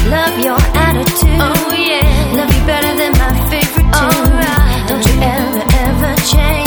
Love your attitude. Oh yeah. Love you better than my favorite tune. Alright. Don't you ever, ever change.